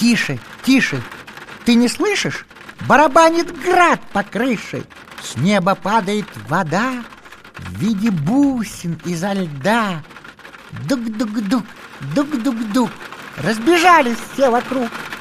Тише, тише, ты не слышишь? Барабанит град по крыше. С неба падает вода в виде бусин изо льда. Дук-дук-дук, дук-дук-дук. Разбежались все вокруг.